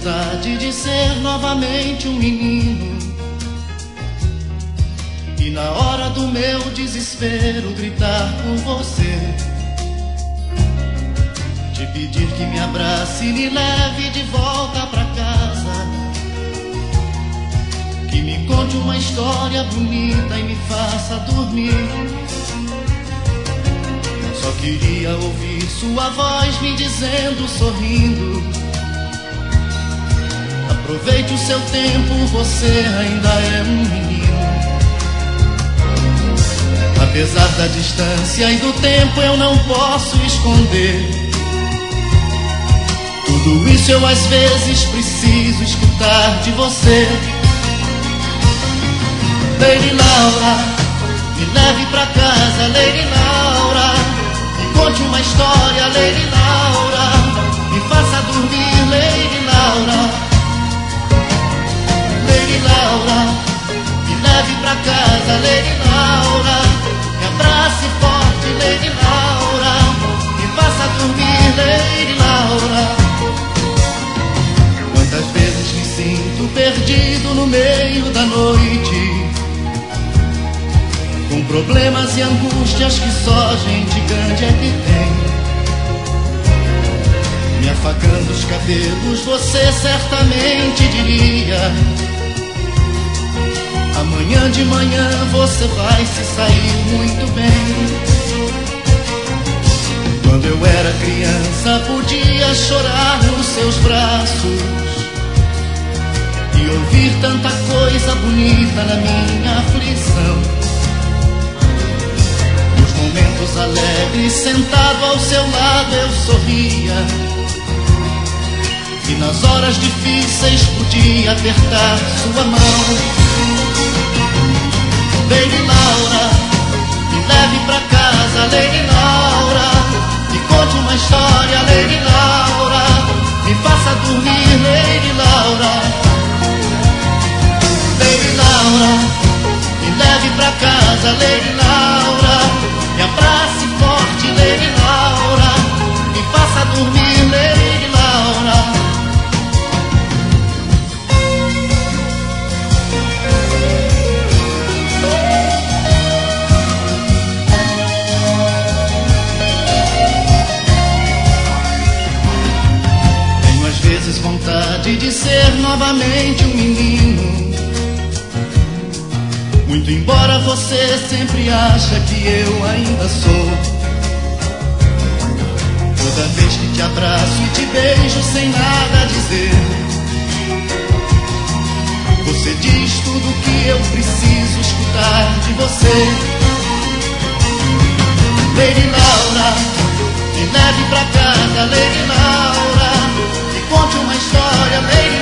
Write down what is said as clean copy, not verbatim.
vontade de ser novamente um menino e na hora do meu desespero gritar por você, te pedir que me abrace e me leve de volta pra casa, que me conte uma história bonita e me faça dormir. Só queria ouvir sua voz me dizendo, sorrindo: aproveite o seu tempo, você ainda é um menino. Apesar da distância e do tempo, eu não posso esconder. Tudo isso eu às vezes preciso escutar de você. Lady Laura, me leve pra casa, Lady Laura, me conte uma história, Lady Laura, me faça dormir, Lady Laura. Lady Laura, me leve pra casa, Lady Laura, me abrace forte, Lady Laura, me faça dormir, Lady Laura. Quantas vezes me sinto perdido no meio da noite, com problemas e angústias que só gente grande é que tem. Me afagando os cabelos, você certamente diria: amanhã de manhã você vai se sair muito bem. Quando eu era criança podia chorar nos seus braços e ouvir tanta coisa bonita na minha aflição. Nos momentos alegres, sentado ao seu lado eu sorria, e nas horas difíceis podia apertar sua mão. Lady Laura, me leve pra casa, Lady Laura, me conte uma história, Lady Laura, me faça dormir, Lady Laura. Lady Laura, me leve pra casa, Lady Laura, me abrace forte, Lady Laura, me faça dormir, Lady Laura. Vontade de ser novamente um menino, muito embora você sempre acha que eu ainda sou. Toda vez que te abraço e te beijo sem nada a dizer, você diz tudo que eu preciso escutar de você. Lady Laura, me leve pra casa, Lady Laura, conte uma história, Lady